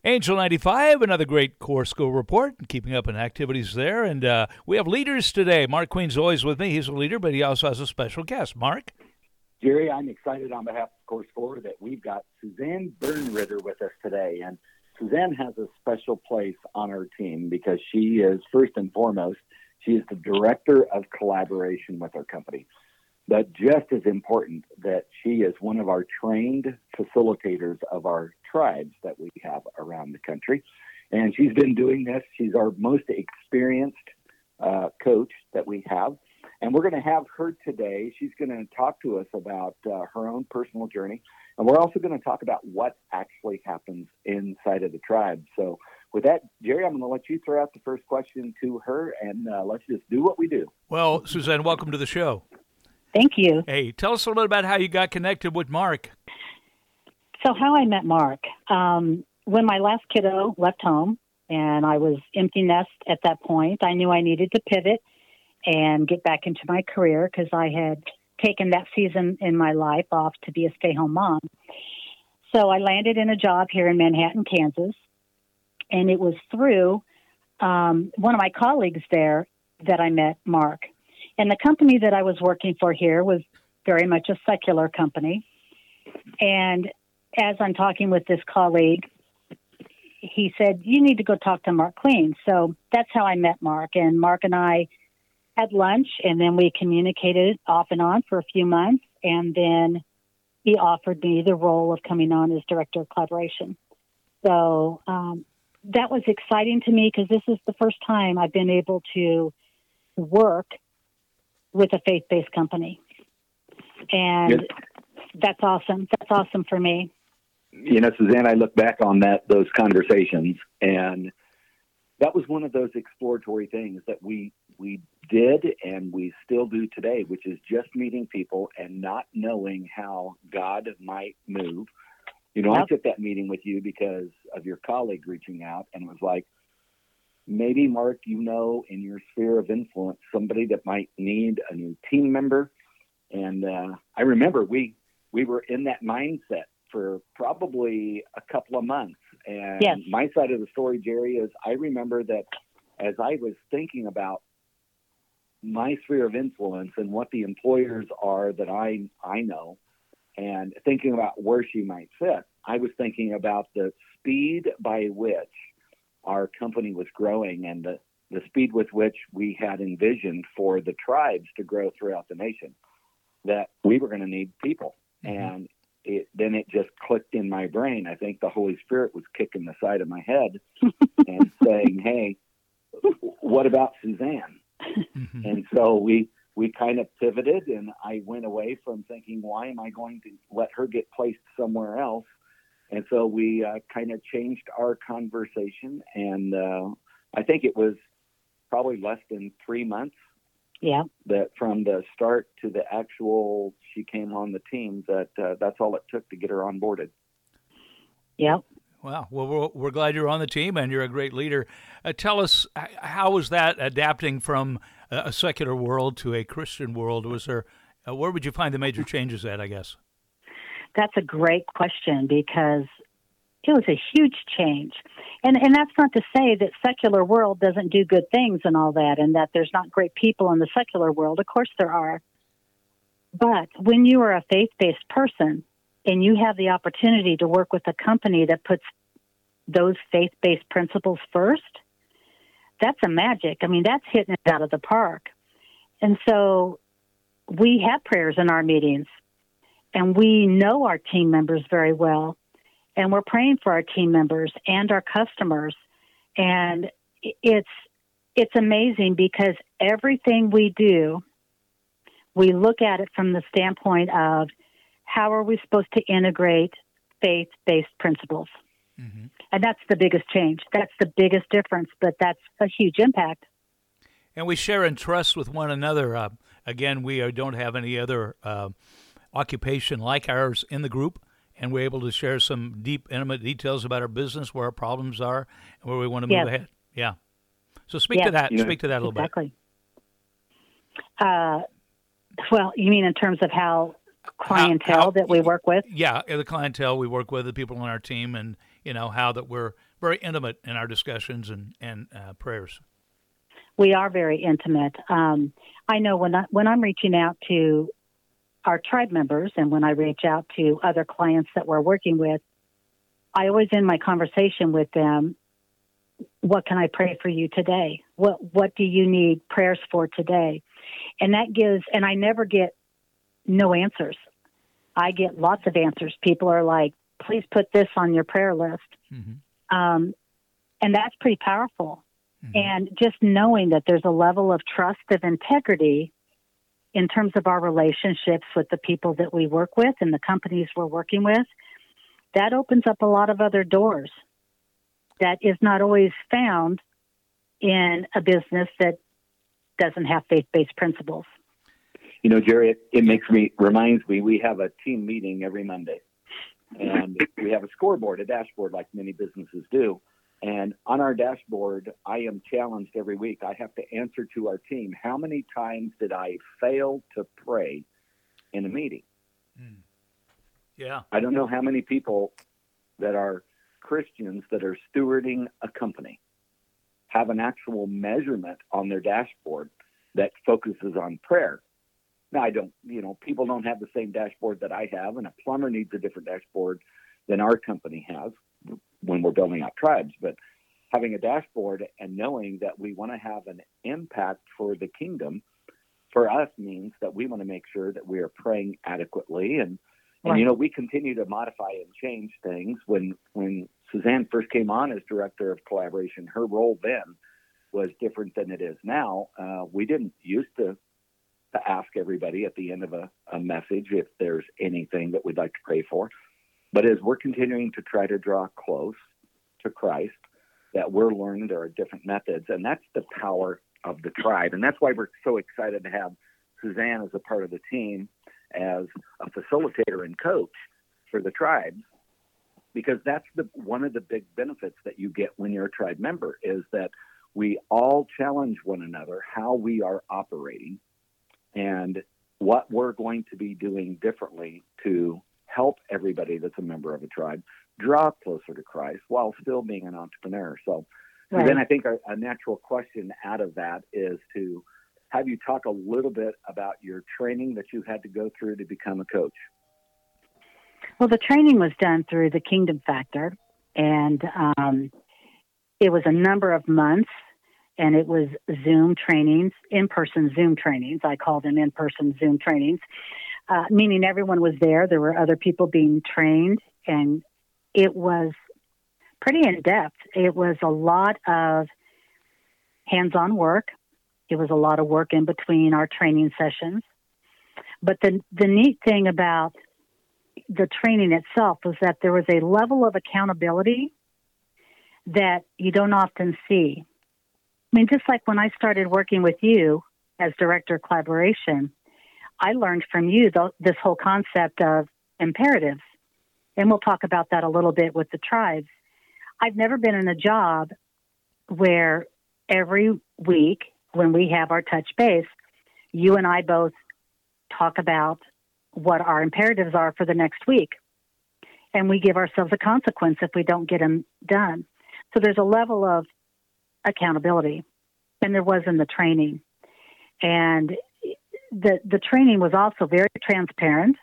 Angel 95, another great core school report, keeping up on activities there. And we have leaders today. Mark Queen's always with me. He's a leader, but he also has a special guest. Mark? Jerry, I'm excited on behalf of Core Score that we've got Suzanne Bernritter with us today. And Suzanne has a special place on our team because she is, first and foremost, she is the director of collaboration with our company. But just as important, that she is one of our trained facilitators of our tribes that we have around the country. And she's been doing this. She's our most experienced coach that we have. And we're going to have her today. She's going to talk to us about her own personal journey. And we're also going to talk about what actually happens inside of the tribe. So with that, Jerry, I'm going to let you throw out the first question to her, and let's just do what we do. Well, Suzanne, welcome to the show. Thank you. Hey, tell us a little bit about how you got connected with Mark. So how I met Mark, when my last kiddo left home and I was empty nest at that point, I knew I needed to pivot and get back into my career because I had taken that season in my life off to be a stay-home mom. So I landed in a job here in Manhattan, Kansas, and it was through one of my colleagues there that I met Mark. And the company that I was working for here was very much a secular company. And as I'm talking with this colleague, he said, you need to go talk to Mark Queen. So that's how I met Mark. And Mark and I had lunch, and then we communicated off and on for a few months. And then he offered me the role of coming on as director of collaboration. So that was exciting to me because this is the first time I've been able to work with a faith-based company. And that's awesome. That's awesome for me. You know, Suzanne, I look back on those conversations, and that was one of those exploratory things that we did and we still do today, which is just meeting people and not knowing how God might move. You know, I took that meeting with you because of your colleague reaching out, and it was like, maybe, Mark, you know, in your sphere of influence, somebody that might need a new team member. And I remember we were in that mindset for probably a couple of months. And my side of the story, Jerry, is I remember that as I was thinking about my sphere of influence and what the employers are that I know, and thinking about where she might fit, I was thinking about the speed by which our company was growing and the speed with which we had envisioned for the tribes to grow throughout the nation, that we were going to need people. Mm-hmm. And then it just clicked in my brain. I think the Holy Spirit was kicking the side of my head and saying, hey, what about Suzanne? Mm-hmm. And so we kind of pivoted, and I went away from thinking, why am I going to let her get placed somewhere else? And so we kind of changed our conversation, and I think it was probably less than 3 months. Yeah. That from the start to the actual, she came on the team, that's all it took to get her onboarded. Yeah. Wow. Well, we're glad you're on the team, and you're a great leader. Tell us, how was that adapting from a secular world to a Christian world? Was there, where would you find the major changes at, I guess? That's a great question because it was a huge change. And that's not to say that secular world doesn't do good things and all that, and that there's not great people in the secular world. Of course there are. But when you are a faith-based person and you have the opportunity to work with a company that puts those faith-based principles first, that's a magic. I mean, that's hitting it out of the park. And so we have prayers in our meetings, and we know our team members very well, and we're praying for our team members and our customers. And it's amazing because everything we do, we look at it from the standpoint of how are we supposed to integrate faith-based principles. Mm-hmm. And that's the biggest change. That's the biggest difference, but that's a huge impact. And we share and trust with one another. Again, we don't have any other occupation like ours in the group, and we're able to share some deep, intimate details about our business, where our problems are, and where we want to move ahead. Yeah. So speak to that. Speak to that a little bit. Exactly. Well, you mean in terms of how clientele that we work with? Yeah, the clientele we work with, the people on our team, and how that we're very intimate in our discussions and prayers. We are very intimate. I know when I'm reaching out to our tribe members and when I reach out to other clients that we're working with, I always end my conversation with them, what can I pray for you today? What do you need prayers for today? And I never get no answers. I get lots of answers. People are like, please put this on your prayer list. Mm-hmm. And that's pretty powerful. Mm-hmm. And just knowing that there's a level of trust, of integrity in terms of our relationships with the people that we work with and the companies we're working with, that opens up a lot of other doors that is not always found in a business that doesn't have faith-based principles. You know, Jerry, it reminds me, we have a team meeting every Monday, and we have a scoreboard, a dashboard like many businesses do. And on our dashboard, I am challenged every week. I have to answer to our team, how many times did I fail to pray in a meeting? Mm. Yeah. I don't know how many people that are Christians that are stewarding a company have an actual measurement on their dashboard that focuses on prayer. Now, people don't have the same dashboard that I have, and a plumber needs a different dashboard than our company has when we're building out tribes. But having a dashboard and knowing that we want to have an impact for the kingdom, for us means that we want to make sure that we are praying adequately. And we continue to modify and change things. When Suzanne first came on as director of collaboration, her role then was different than it is now. We didn't used to ask everybody at the end of a message if there's anything that we'd like to pray for. But as we're continuing to try to draw close to Christ, that we're learning there are different methods, and that's the power of the tribe. And that's why we're so excited to have Suzanne as a part of the team as a facilitator and coach for the tribes, because that's one of the big benefits that you get when you're a tribe member is that we all challenge one another how we are operating and what we're going to be doing differently to help everybody that's a member of a tribe draw closer to Christ while still being an entrepreneur. So then I think a natural question out of that is to have you talk a little bit about your training that you had to go through to become a coach. Well, the training was done through the Kingdom Factor, and it was a number of months, and it was Zoom trainings, in-person Zoom trainings. I call them in-person Zoom trainings, meaning everyone was there. There were other people being trained, and it was pretty in-depth. It was a lot of hands-on work. It was a lot of work in between our training sessions. But the neat thing about the training itself was that there was a level of accountability that you don't often see. I mean, just like when I started working with you as director of collaboration, I learned from you this whole concept of imperatives. And we'll talk about that a little bit with the tribes. I've never been in a job where every week when we have our touch base, you and I both talk about what our imperatives are for the next week. And we give ourselves a consequence if we don't get them done. So there's a level of accountability, and there was in the training. And the training was also very transparent,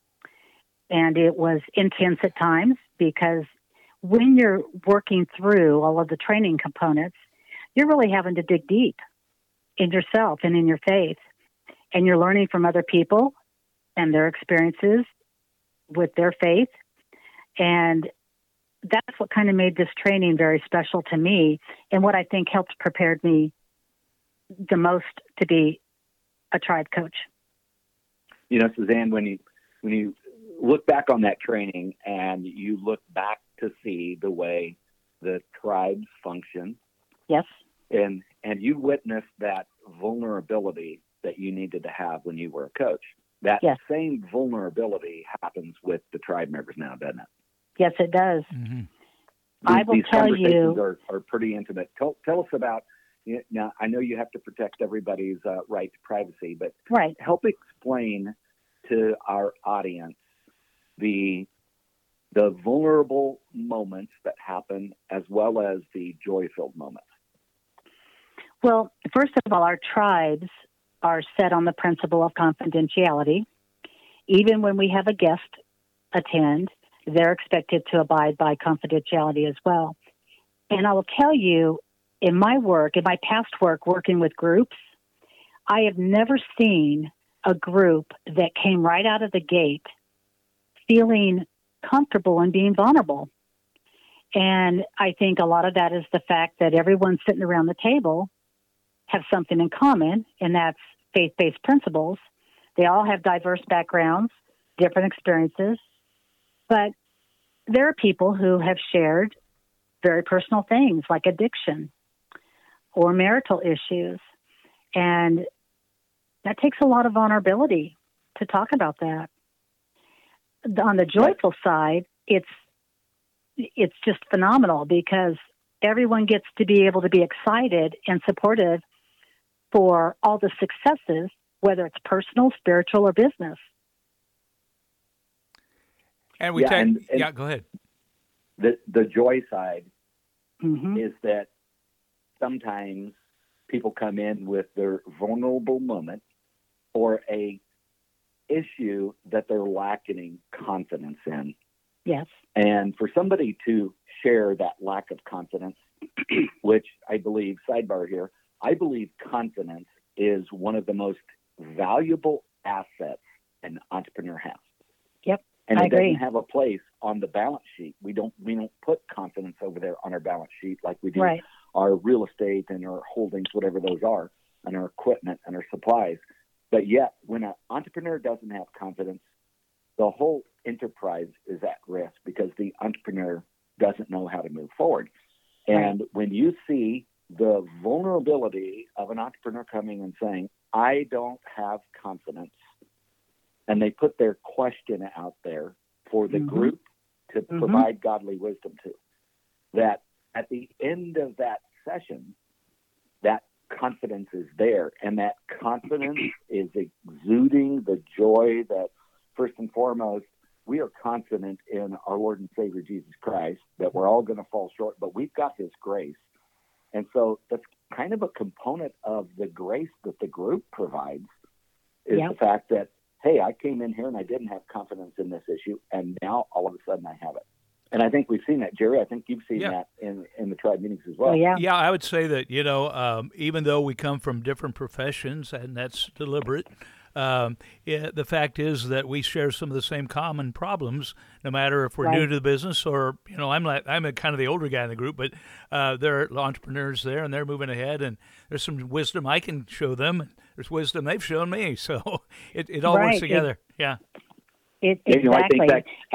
and it was intense at times because when you're working through all of the training components, you're really having to dig deep in yourself and in your faith. And you're learning from other people and their experiences with their faith. And that's what kind of made this training very special to me and what I think helped prepare me the most to be a tribe coach. You know, Suzanne, when you look back on that training and you look back to see the way the tribes function. Yes. And you witnessed that vulnerability that you needed to have when you were a coach. That same vulnerability happens with the tribe members now, doesn't it? Yes, it does. Mm-hmm. I will tell you. These conversations are pretty intimate. Tell us about, now I know you have to protect everybody's right to privacy, but help explain to our audience the the vulnerable moments that happen as well as the joy-filled moments? Well, first of all, our tribes are set on the principle of confidentiality. Even when we have a guest attend, they're expected to abide by confidentiality as well. And I will tell you, in my past work working with groups, I have never seen a group that came right out of the gate feeling comfortable and being vulnerable. And I think a lot of that is the fact that everyone sitting around the table have something in common, and that's faith-based principles. They all have diverse backgrounds, different experiences, but there are people who have shared very personal things like addiction or marital issues, and that takes a lot of vulnerability to talk about that. On the joyful side, it's just phenomenal because everyone gets to be able to be excited and supportive for all the successes, whether it's personal, spiritual, or business. And we go ahead. The joy side Mm-hmm. is that sometimes people come in with their vulnerable moment or a issue that they're lacking confidence in. Yes. And for somebody to share that lack of confidence, which I believe, sidebar here, I believe confidence is one of the most valuable assets an entrepreneur has. Yep. And I it agree. doesn't have a place on the balance sheet. We don't put confidence over there on our balance sheet like we do Right. our real estate and our holdings, whatever those are, and our equipment and our supplies. But yet, when an entrepreneur doesn't have confidence, the whole enterprise is at risk because the entrepreneur doesn't know how to move forward. And when you see the vulnerability of an entrepreneur coming and saying, I don't have confidence, and they put their question out there for the group to provide godly wisdom to, that at the end of that session, that confidence is there, and that confidence is exuding the joy that, first and foremost, we are confident in our Lord and Savior Jesus Christ, that we're all going to fall short, but we've got His grace. And so that's kind of a component of the grace that the group provides is the fact that, hey, I came in here and I didn't have confidence in this issue, and now all of a sudden I have it. And I think we've seen that, Jerry. I think you've seen that in the tribe meetings as well. Oh, yeah. Yeah, I would say that, even though we come from different professions, and that's deliberate, the fact is that we share some of the same common problems, no matter if we're new to the business or, I'm a kind of the older guy in the group, but there are entrepreneurs there and they're moving ahead, and there's some wisdom I can show them, and there's wisdom they've shown me. So it all works together. Exactly.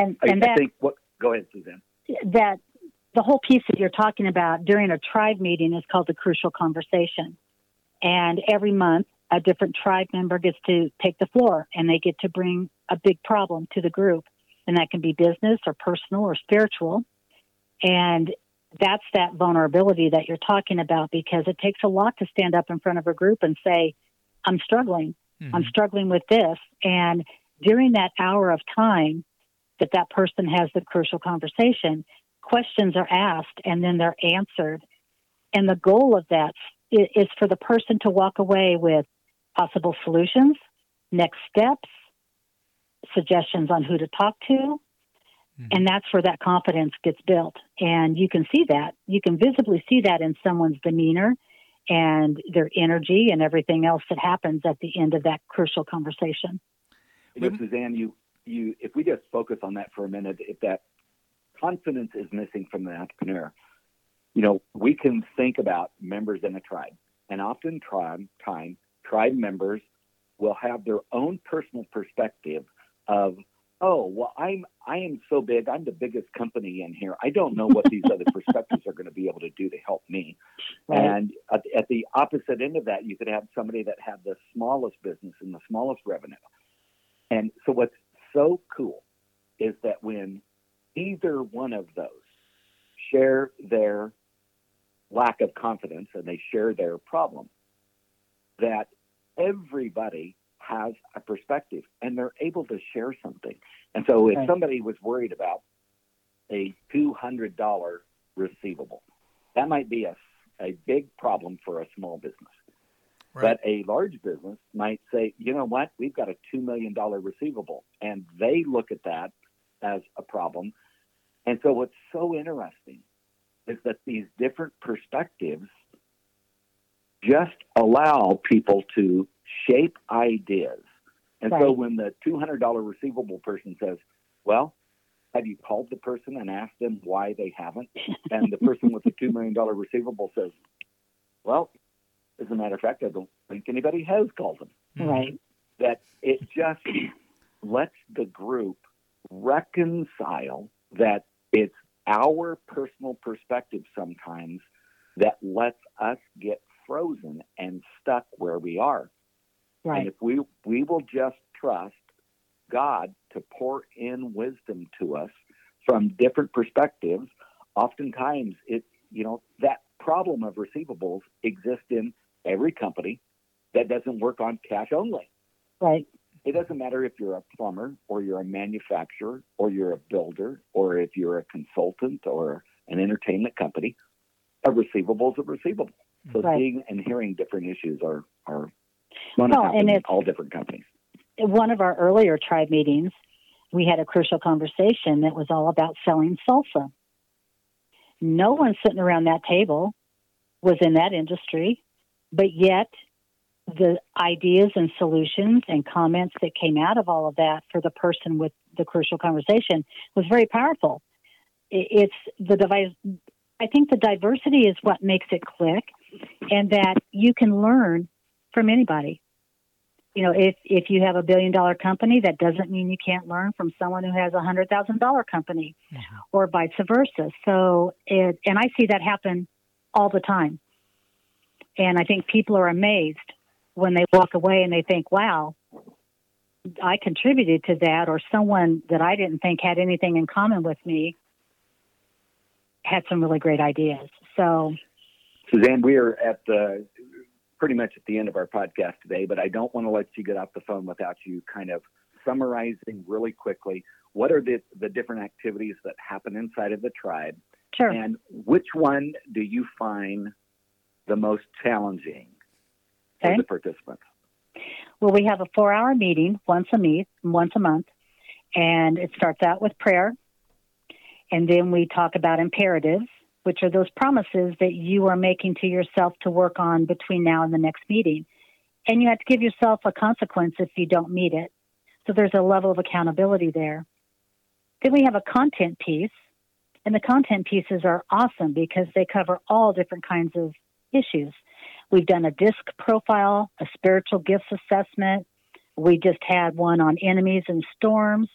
Go ahead, Suzanne. That the whole piece that you're talking about during a tribe meeting is called the crucial conversation. And every month, a different tribe member gets to take the floor, and they get to bring a big problem to the group. And that can be business or personal or spiritual. And that's that vulnerability that you're talking about, because it takes a lot to stand up in front of a group and say, I'm struggling. I'm struggling with this. And during that hour of time that person has the crucial conversation, questions are asked and then they're answered. And the goal of that is for the person to walk away with possible solutions, next steps, suggestions on who to talk to. And that's where that confidence gets built. And you can see that. You can visibly see that in someone's demeanor and their energy and everything else that happens at the end of that crucial conversation. Suzanne, if we just focus on that for a minute, if that confidence is missing from the entrepreneur, we can think about members in a tribe, and often tribe members will have their own personal perspective of, oh, well, I am so big. I'm the biggest company in here. I don't know what these other perspectives are going to be able to do to help me. Right. And at the opposite end of that, you could have somebody that had the smallest business and the smallest revenue. And so what's so cool is that when either one of those share their lack of confidence and they share their problem, that everybody has a perspective and they're able to share something. And so if somebody was worried about, a $200 receivable. That might be a big problem for a small business. Right. But a large business might say, you know what, we've got a $2 million receivable. And they look at that as a problem. And so what's so interesting is that these different perspectives just allow people to shape ideas. And so when the $200 receivable person says, well, have you called the person and asked them why they haven't? And the person with the $2 million receivable says, well, as a matter of fact, I don't think anybody has called them. Right. That it just lets the group reconcile that it's our personal perspective sometimes that lets us get frozen and stuck where we are. Right. And if we will just trust God to pour in wisdom to us from different perspectives, oftentimes that problem of receivables exists in every company that doesn't work on cash only. Right. It doesn't matter if you're a plumber or you're a manufacturer or you're a builder or if you're a consultant or an entertainment company. A receivable is a receivable. So seeing and hearing different issues are going to happen in all different companies. In one of our earlier tribe meetings, we had a crucial conversation that was all about selling salsa. No one sitting around that table was in that industry, but yet the ideas and solutions and comments that came out of all of that for the person with the crucial conversation was very powerful. It's the device. I think the diversity is what makes it click, and that you can learn from anybody. You know, if you have a $1 billion company, that doesn't mean you can't learn from someone who has a $100,000 company, or vice versa. So, and I see that happen all the time. And I think people are amazed when they walk away and they think, wow, I contributed to that, or someone that I didn't think had anything in common with me had some really great ideas. So, Suzanne, we are at pretty much at the end of our podcast today, but I don't want to let you get off the phone without you kind of summarizing really quickly what are the different activities that happen inside of the tribe. Sure. And which one do you find the most challenging for the participants? Well, we have a 4-hour meeting once a month, and it starts out with prayer, and then we talk about imperatives, which are those promises that you are making to yourself to work on between now and the next meeting. And you have to give yourself a consequence if you don't meet it. So there's a level of accountability there. Then we have a content piece, and the content pieces are awesome because they cover all different kinds of issues. We've done a DISC profile, a spiritual gifts assessment. We just had one on enemies and storms.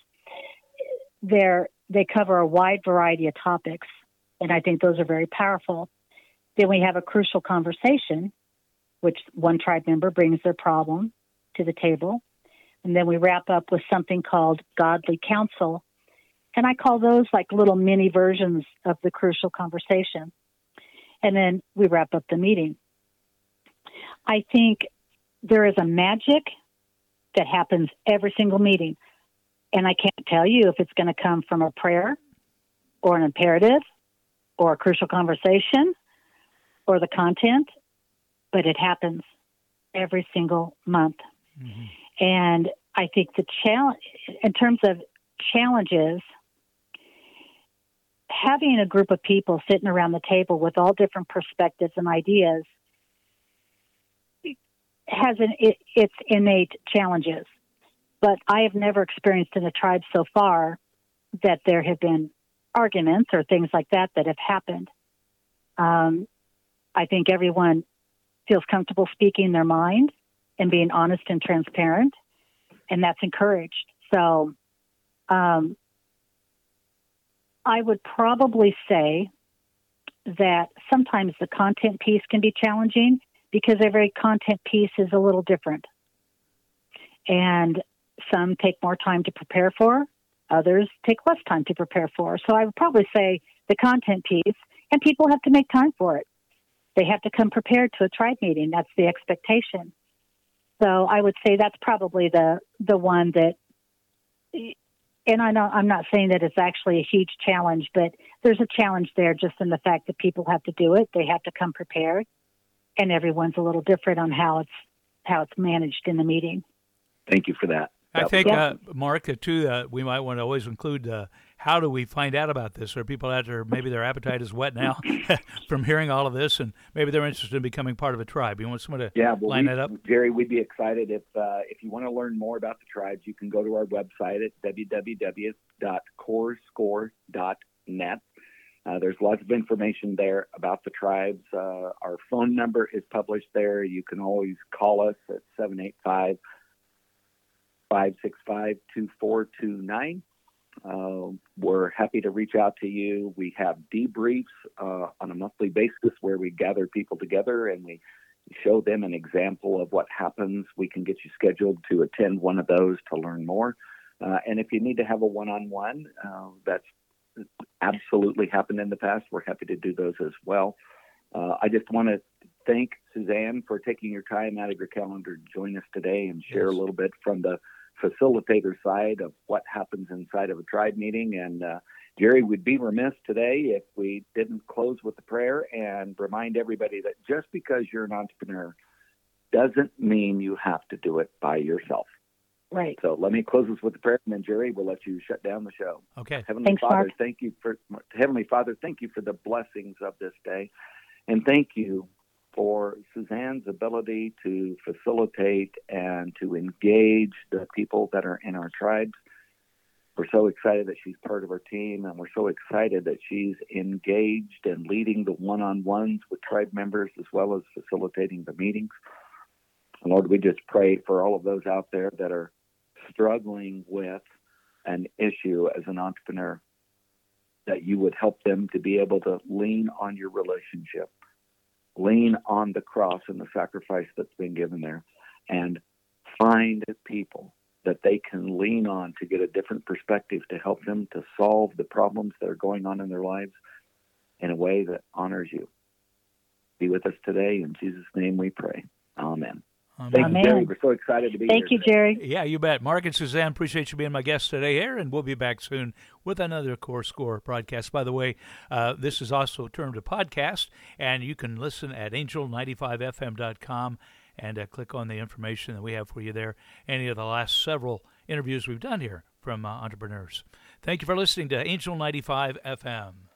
They cover a wide variety of topics, and I think those are very powerful. Then we have a crucial conversation, which one tribe member brings their problem to the table. And then we wrap up with something called godly counsel. And I call those like little mini versions of the crucial conversation. And then we wrap up the meeting. I think there is a magic that happens every single meeting. And I can't tell you if it's going to come from a prayer or an imperative or a crucial conversation or the content, but it happens every single month. Mm-hmm. And I think the challenge, in terms of challenges, having a group of people sitting around the table with all different perspectives and ideas has its innate challenges. But I have never experienced in a tribe so far that there have been arguments or things like that have happened. I think everyone feels comfortable speaking their mind and being honest and transparent, and that's encouraged. So I would probably say that sometimes the content piece can be challenging because every content piece is a little different. And some take more time to prepare for, others take less time to prepare for. So I would probably say the content piece, and people have to make time for it. They have to come prepared to a tribe meeting. That's the expectation. So I would say that's probably the one that And I know I'm not saying that it's actually a huge challenge, but there's a challenge there just in the fact that people have to do it. They have to come prepared, and everyone's a little different on how it's managed in the meeting. Thank you for that. I think, Mark, too, we might want to always include how do we find out about this? Are people out there, maybe their appetite is wet now from hearing all of this, and maybe they're interested in becoming part of a tribe. You want someone to line that up? Jerry, we'd be excited if you want to learn more about the tribes, you can go to our website at www.corescore.net. There's lots of information there about the tribes. Our phone number is published there. You can always call us at 785-565-2429. We're happy to reach out to you. We have debriefs on a monthly basis where we gather people together and we show them an example of what happens. We can get you scheduled to attend one of those to learn more. And if you need to have a one-on-one, that's absolutely happened in the past. We're happy to do those as well. I just want to thank Suzanne for taking your time out of your calendar to join us today and share a little bit from the facilitator side of what happens inside of a tribe meeting. And Jerry, we'd be remiss today if we didn't close with a prayer and remind everybody that just because you're an entrepreneur doesn't mean you have to do it by yourself. Right. So let me close this with a prayer, and then Jerry, we'll let you shut down the show. Okay. Heavenly Father, thank you for the blessings of this day, and thank you for Suzanne's ability to facilitate and to engage the people that are in our tribes. We're so excited that she's part of our team, and we're so excited that she's engaged and leading the one-on-ones with tribe members as well as facilitating the meetings. And Lord, we just pray for all of those out there that are struggling with an issue as an entrepreneur, that you would help them to be able to lean on your relationship, lean on the cross and the sacrifice that's been given there, and find people that they can lean on to get a different perspective to help them to solve the problems that are going on in their lives in a way that honors you. Be with us today. In Jesus' name we pray. Amen. Thank you, Jerry. We're so excited to be here. Thank you, Jerry. Yeah, you bet. Mark and Suzanne, appreciate you being my guests today here, and we'll be back soon with another Core Score broadcast. By the way, this is also turned to podcast, and you can listen at angel95fm.com and click on the information that we have for you there. Any of the last several interviews we've done here from entrepreneurs. Thank you for listening to Angel 95 FM.